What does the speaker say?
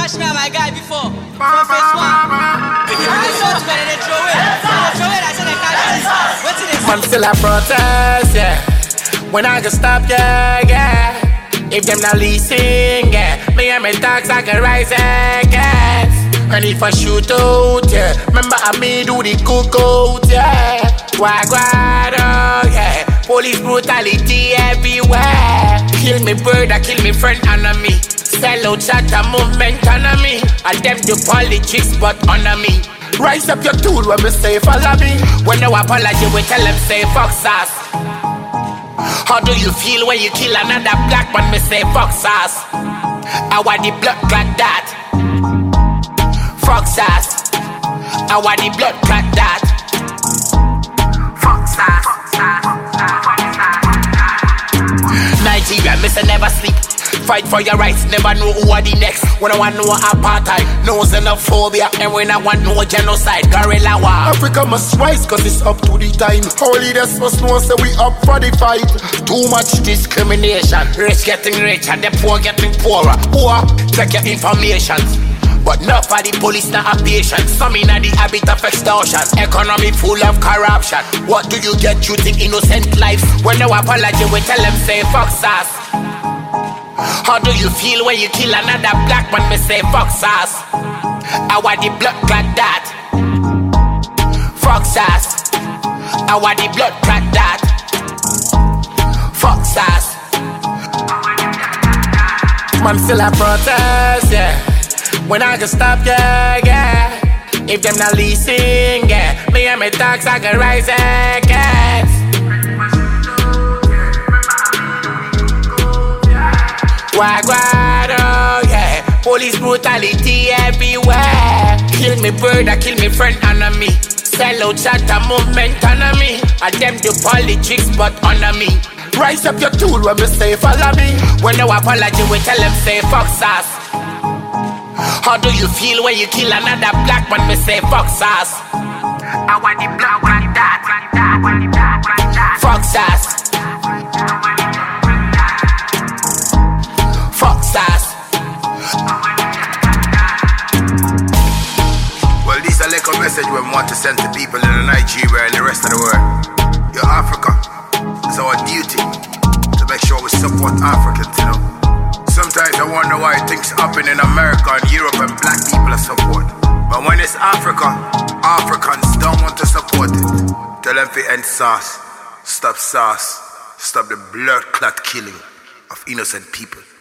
bash me and my guy before. From phase one. I saw to when they throw it. They throw it, I said they can't do this. What's in this? Man still a protest, yeah. When I can stop, yeah, yeah. If them not leasing, yeah. Me and my dogs I can rise again. And if I shoot out, yeah. Remember I me do the cookout, yeah. Wagwado, yeah. Police brutality everywhere. Kill me brother, kill me friend, enemy. Sell out shot a movement, enemy. And them do politics, but honor me. Rise up your tool when we say follow me. When no apology, we tell them say fuck sauce. How do you feel when you kill another black man? Me say fuck sauce. I want the blood clot that. Fuck sauce. I want the blood clot that. Fuck sauce. Nigeria, me say never sleep. Fight for your rights, never know who are the next. When I want no apartheid, no xenophobia. And when I want no genocide, guerrilla war. Africa must rise cause it's up to the time. Our leaders must know say we up for the fight. Too much discrimination. Rich getting richer, the poor getting poorer. Poor, take your information. But not for the police, not a patient. Some in the habit of extortion. Economy full of corruption. What do you get shooting innocent lives? When no apology, we tell them say fuck sauce. How do you feel when you kill another black man? Me say fuck sauce. I want the blood clot that. Fuck sauce. I want the blood clot that. Fuck sauce. Man still a protest, yeah. When I can stop, yeah, yeah. If them not leasing, yeah. Me and my dogs I can rise again. Wagwado, yeah. Police brutality everywhere. Kill me brother, kill me friend, enemy. Sell out shot a movement, enemy. And them do politics, but honor me. Rise up your tool when we say follow me. When no apology, we tell them say fuck sauce. How do you feel when you kill another black man? Me say fuck sauce. I want the blood like that. Fuck sauce. Fuck sauce. Well, this is a little message we want to send to people in Nigeria and the rest of the world. Yo, Africa, it's our duty to make sure we support Africans, you know. Sometimes I wonder why things happen in America and Europe and black people are support. But when it's Africa, Africans don't want to support it. Tell them to end sauce, stop the blood clot killing of innocent people.